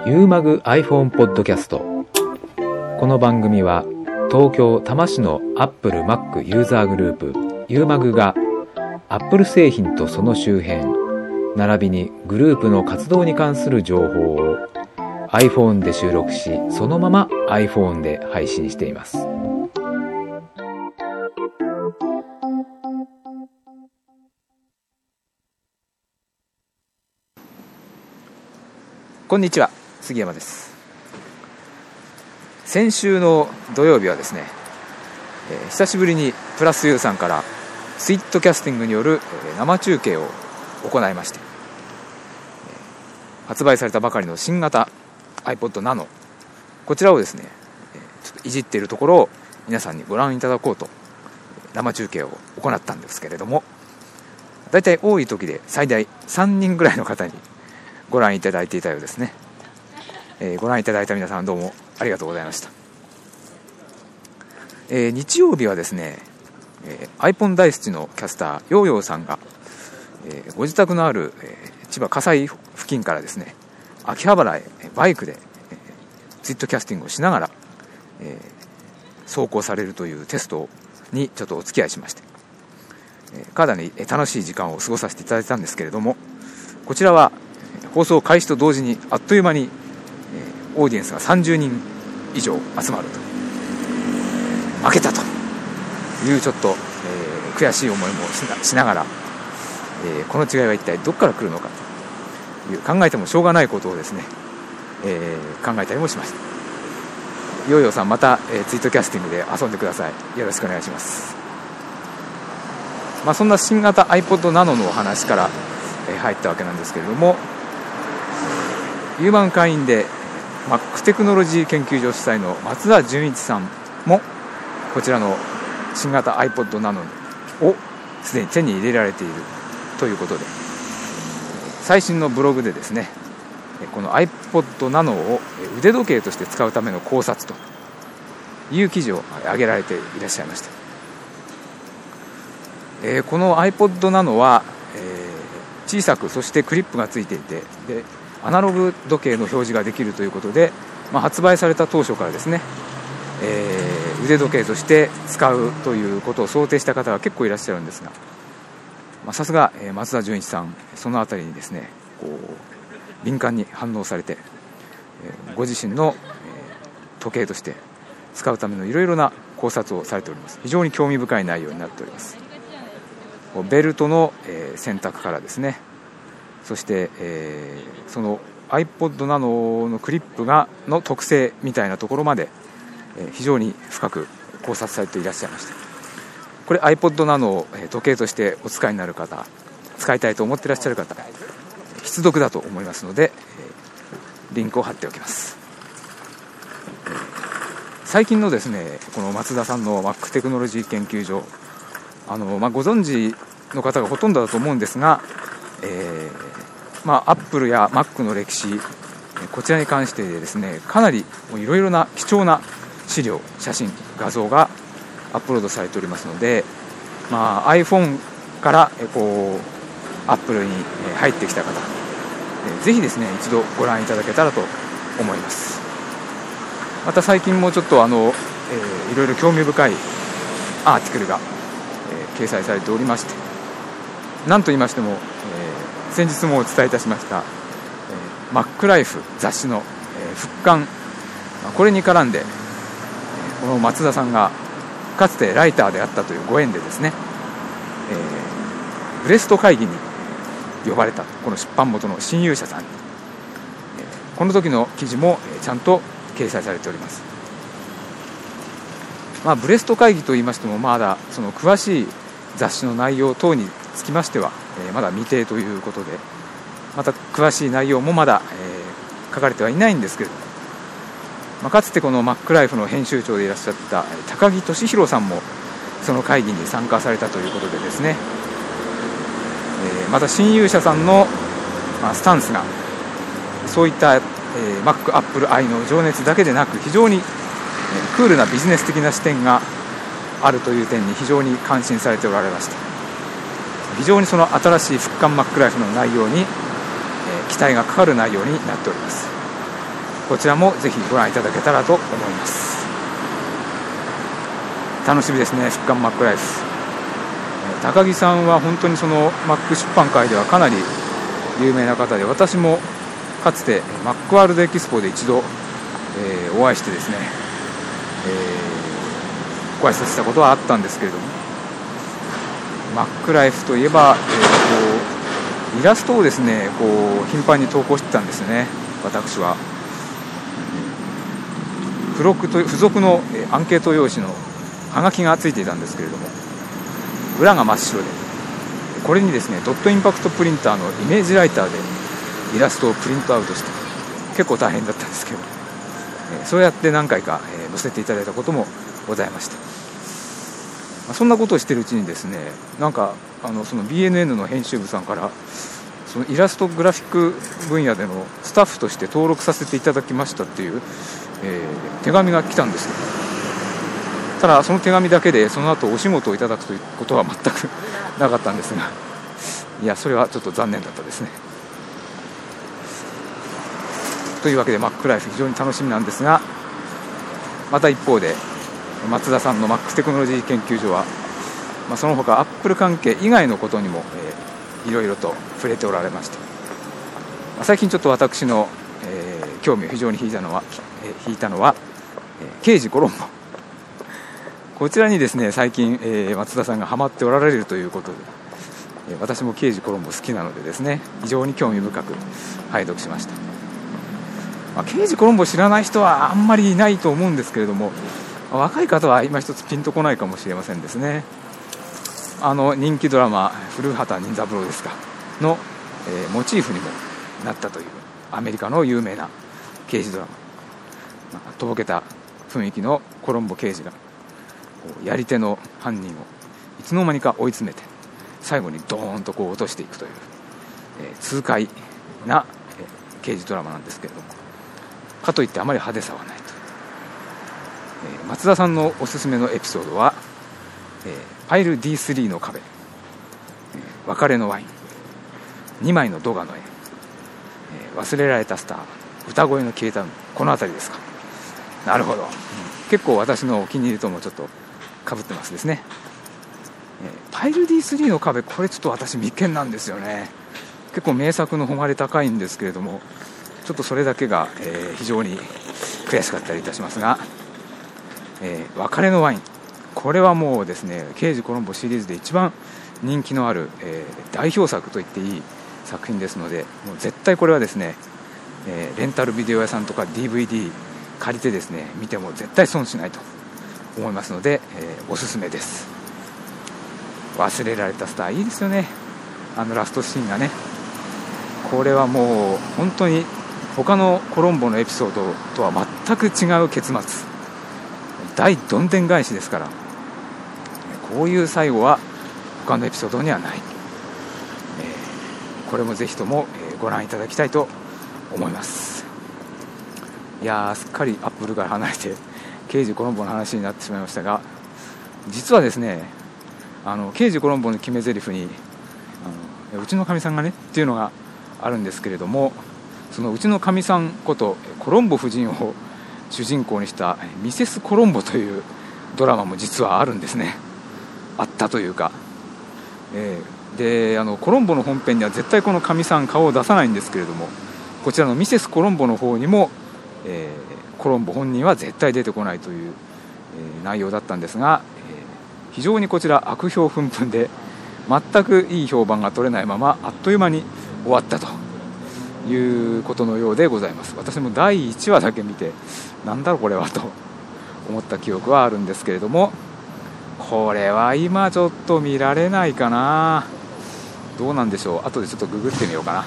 ユーマグ iPhone ポッドキャスト。この番組は東京多摩市の Apple Mac ユーザーグループユーマグが Apple 製品とその周辺並びにグループの活動に関する情報を iPhone で収録し、そのまま iPhone で配信しています。こんにちは、杉山です。先週の土曜日はですね、久しぶりにプラス U さんからスイートキャスティングによる生中継を行いまして、発売されたばかりの新型 iPod Nano、 こちらをですねちょっといじっているところを皆さんにご覧いただこうと生中継を行ったんですけれども、だいたい多い時で最大3人ぐらいの方にご覧いただいていたようですね。ご覧いただいた皆さんどうもありがとうございました。日曜日はですね、iPhone 大好きのキャスターヨーヨーさんが、ご自宅のある、千葉葛西付近からですね秋葉原へバイクで、ツイートキャスティングをしながら、走行されるというテストにちょっとお付き合いしまして、かなり楽しい時間を過ごさせていただいたんですけれども、こちらは放送開始と同時にあっという間に、オーディエンスが30人以上集まると、負けたというちょっと、悔しい思いもしながら、この違いは一体どこから来るのかという考えてもしょうがないことをですね、考えたりもしました。ヨーヨーさんまた、ツイートキャスティングで遊んでください。よろしくお願いします。そんな新型 iPod Nano のお話から、入ったわけなんですけれども、ユーマン会員で Mac テクノロジー研究所主催の松田純一さんもこちらの新型 iPod Nano をすでに手に入れられているということで、最新のブログでですねこの iPod Nano を腕時計として使うための考察という記事を上げられていらっしゃいました。この iPod Nano は、小さくそしてクリップがついていて、でアナログ時計の表示ができるということで、発売された当初からですね、腕時計として使うということを想定した方が結構いらっしゃるんですが、さすが松田純一さん、そのあたりにですねこう敏感に反応されて、ご自身の時計として使うためのいろいろな考察をされております。非常に興味深い内容になっております。ベルトの選択からですね、そして、その iPod Nano のクリップの特性みたいなところまで、非常に深く考察されていらっしゃいました。これ iPod Nano を時計としてお使いになる方、使いたいと思っていらっしゃる方、必読だと思いますので、リンクを貼っておきます。最近のですねこの松田さんの Mac テクノロジー研究所、ご存知の方がほとんどだと思うんですが、Apple や Mac の歴史、こちらに関してですねかなりいろいろな貴重な資料、写真、画像がアップロードされておりますので、iPhone からApple に入ってきた方、ぜひですね一度ご覧いただけたらと思います。また最近もちょっといろいろ興味深いアーティクルが、掲載されておりまして、なんと言いましても、先日もお伝えいたしました、Mac Life 雑誌の、復刊、これに絡んでこの松田さんがかつてライターであったというご縁でですね、ブレスト会議に呼ばれたこの出版元の親友者さんに、この時の記事もちゃんと掲載されております。ブレスト会議といいましてもまだその詳しい雑誌の内容等につきましては、まだ未定ということで、また詳しい内容もまだ、書かれてはいないんですけれども、かつてこの Mac Life の編集長でいらっしゃった高木俊弘さんもその会議に参加されたということでですね、また親友者さんの、スタンスがそういった、Mac Apple 愛の情熱だけでなく、非常に、クールなビジネス的な視点があるという点に非常に感心されておられました。非常にその新しい復刊 Mac Life の内容に、期待がかかる内容になっております。 こちらもぜひご覧いただけたらと思います。楽しみですね、復刊マックライフ。高木さんは本当にそのマック出版界ではかなり有名な方で、私もかつてマックワールドエキスポで一度、お会いしてですね、ご挨拶したことはあったんですけれども、マックライフといえば、イラストをですね頻繁に投稿してたんですね。私は付属のアンケート用紙のハガキがついていたんですけれども、裏が真っ白で、これにですねドットインパクトプリンターのイメージライターでイラストをプリントアウトして、結構大変だったんですけど、そうやって何回か載せていただいたこともございました。そんなことをしているうちにですね、なんかその BNN の編集部さんからそのイラストグラフィック分野でのスタッフとして登録させていただきましたっていう、手紙が来たんですよ。ただその手紙だけでその後お仕事をいただくということは全くなかったんですが、いやそれはちょっと残念だったですね。というわけでマックライフ非常に楽しみなんですが、また一方で松田さんのマックステクノロジー研究所は、その他アップル関係以外のことにも、いろいろと触れておられまして、最近ちょっと私の、興味を非常に引いたのは、刑事コロンボ、こちらにですね最近、松田さんがハマっておられるということで、私も刑事コロンボ好きなのでですね、非常に興味深く拝読しました。刑事コロンボ知らない人はあんまりいないと思うんですけれども、若い方は今一つピンとこないかもしれませんですね。人気ドラマ古畑任三郎ですかの、モチーフにもなったというアメリカの有名な刑事ドラマ、とぼけた雰囲気のコロンボ刑事がやり手の犯人をいつの間にか追い詰めて最後にドーンと落としていくという、痛快な、刑事ドラマなんですけれども、かといってあまり派手さはないと。松田さんのおすすめのエピソードは、パイル D3 の壁、別れのワイン、2枚のドガの絵、忘れられたスター、歌声の消えた海、この辺りですか。なるほど、結構私のお気に入りともちょっと被ってますですね。パイル D3 の壁、これちょっと私未見なんですよね。結構名作の誉れ高いんですけれども、ちょっとそれだけが、非常に悔しかったりいたしますが、別れのワイン、これはもうですね刑事コロンボシリーズで一番人気のある、代表作と言っていい作品ですので、もう絶対これはですね、レンタルビデオ屋さんとか DVD 借りてですね見ても絶対損しないと思いますので、おすすめです。忘れられたスターいいですよね。ラストシーンがね、これはもう本当に他のコロンボのエピソードとは全く違う結末、大どんでん返しですから、こういう最後は他のエピソードにはない。これもぜひともご覧いただきたいと思います。いやー、すっかりアップルから離れて刑事コロンボの話になってしまいましたが、実はですね刑事コロンボの決め台詞にうちのかみさんがねっていうのがあるんですけれども、そのうちのかみさんことコロンボ夫人を主人公にしたミセスコロンボというドラマも実はあるんですね。あったというか、でコロンボの本編には絶対このかみさん顔を出さないんですけれども、こちらのミセスコロンボの方にも、コロンボ本人は絶対出てこないという、内容だったんですが、非常にこちら悪評ふんふんで全くいい評判が取れないままあっという間に終わったということのようでございます。私も第1話だけ見てなんだろうこれはと思った記憶はあるんですけれども、これは今ちょっと見られないかな。どうなんでしょう。後でちょっとググってみようかな。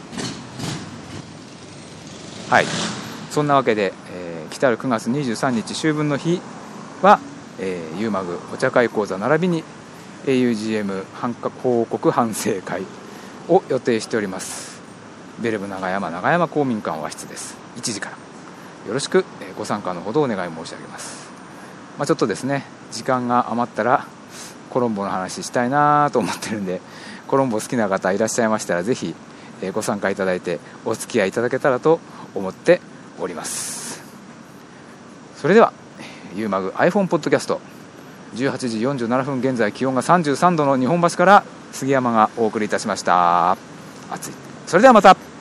はい、そんなわけで、来たる9月23日秋分の日は、ユーマグお茶会講座並びに AUGM 報告反省会を予定しております。ベルブ長山公民館和室です。1時からよろしく、ご参加のほどお願い申し上げます。ちょっとですね時間が余ったらコロンボの話したいなと思ってるんで、コロンボ好きな方いらっしゃいましたらぜひ、ご参加いただいてお付き合いいただけたらと思っております。それではユーマグ iPhone ポッドキャスト18時47分現在気温が33度の日本橋から杉山がお送りいたしました。暑い。それではまた。